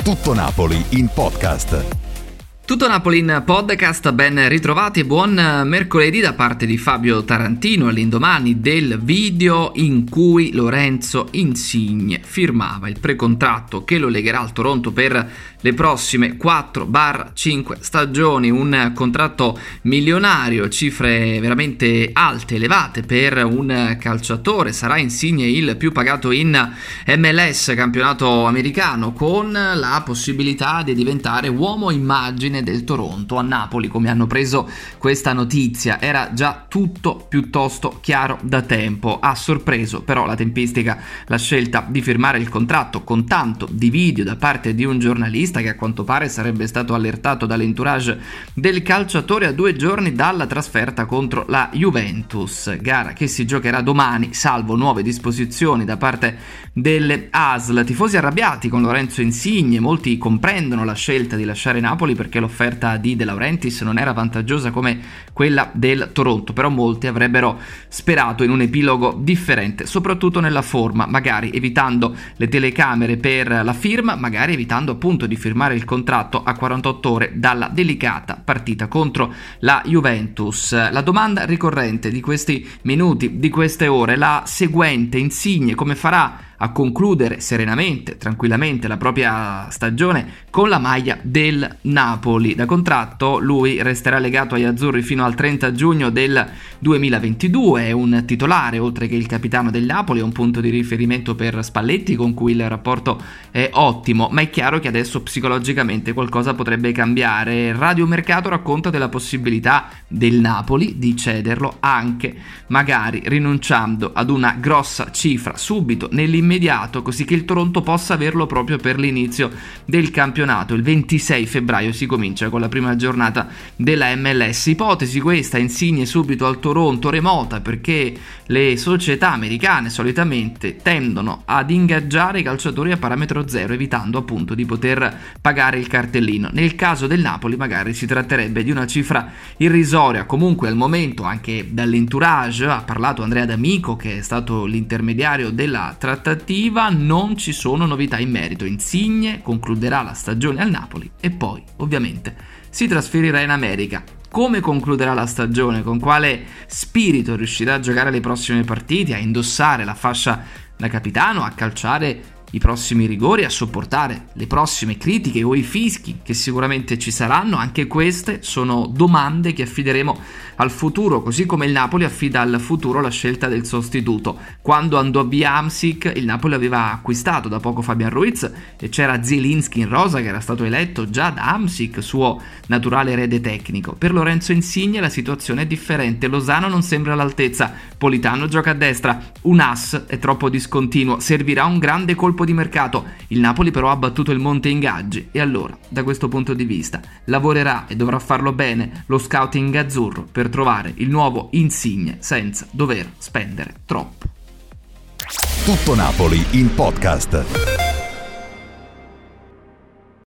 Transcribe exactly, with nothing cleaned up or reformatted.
Tutto Napoli in podcast. Tutto Napoli in podcast, ben ritrovati e buon mercoledì da parte di Fabio Tarantino all'indomani del video in cui Lorenzo Insigne firmava il precontratto che lo legherà al Toronto per le prossime quattro cinque stagioni, un contratto milionario, cifre veramente alte, elevate per un calciatore. Sarà Insigne il più pagato in M L S, campionato americano, con la possibilità di diventare uomo immagine del Toronto. A Napoli, come hanno preso questa notizia, era già tutto piuttosto chiaro da tempo. Ha sorpreso però la tempistica la scelta di firmare il contratto con tanto di video da parte di un giornalista che a quanto pare sarebbe stato allertato dall'entourage del calciatore a due giorni dalla trasferta contro la Juventus, gara che si giocherà domani salvo nuove disposizioni da parte delle A S L. Tifosi arrabbiati con Lorenzo Insigne, molti comprendono la scelta di lasciare Napoli perché l'offerta di De Laurentiis non era vantaggiosa come quella del Toronto, però molti avrebbero sperato in un epilogo differente, soprattutto nella forma, magari evitando le telecamere per la firma, magari evitando appunto di firmare il contratto a quarantotto ore dalla delicata partita contro la Juventus. La domanda ricorrente di questi minuti, di queste ore, la seguente: Insigne come farà a concludere serenamente, tranquillamente la propria stagione con la maglia del Napoli? Da contratto lui resterà legato agli azzurri fino al trenta giugno del duemilaventidue, è un titolare oltre che il capitano del Napoli, è un punto di riferimento per Spalletti con cui il rapporto è ottimo, ma è chiaro che adesso psicologicamente qualcosa potrebbe cambiare. Radio Mercato racconta della possibilità del Napoli di cederlo anche magari rinunciando ad una grossa cifra subito nell'immediato immediato, così che il Toronto possa averlo proprio per l'inizio del campionato. Il ventisei febbraio si comincia con la prima giornata della M L S. Ipotesi questa, Insigne subito al Toronto, remota, perché le società americane solitamente tendono ad ingaggiare i calciatori a parametro zero, evitando appunto di poter pagare il cartellino. Nel caso del Napoli magari si tratterebbe di una cifra irrisoria. Comunque al momento anche dall'entourage, ha parlato Andrea D'Amico che è stato l'intermediario della trattativa, non ci sono novità in merito. Insigne concluderà la stagione al Napoli e poi ovviamente si trasferirà in America. Come concluderà la stagione, con quale spirito riuscirà a giocare le prossime partite, a indossare la fascia da capitano, a calciare i prossimi rigori, a sopportare le prossime critiche o i fischi che sicuramente ci saranno, anche queste sono domande che affideremo al futuro, così come il Napoli affida al futuro la scelta del sostituto. Quando andò via Hamsik, il Napoli aveva acquistato da poco Fabian Ruiz e c'era Zielinski in rosa che era stato eletto già da Hamsik, suo naturale erede tecnico. Per Lorenzo Insigne la situazione è differente, Lozano non sembra all'altezza, Politano gioca a destra, un as è troppo discontinuo, servirà un grande colpo di mercato. Il Napoli però ha battuto il monte ingaggi e allora da questo punto di vista lavorerà e dovrà farlo bene lo scouting azzurro per trovare il nuovo Insigne senza dover spendere troppo. Tutto Napoli in podcast.